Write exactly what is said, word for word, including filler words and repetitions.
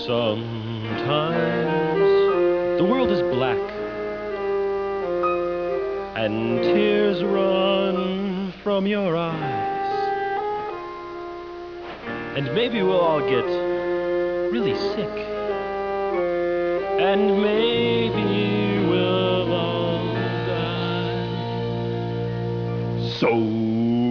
Sometimes the world is black and tears run from your eyes, and maybe we'll all get really sick, and maybe we'll all die. So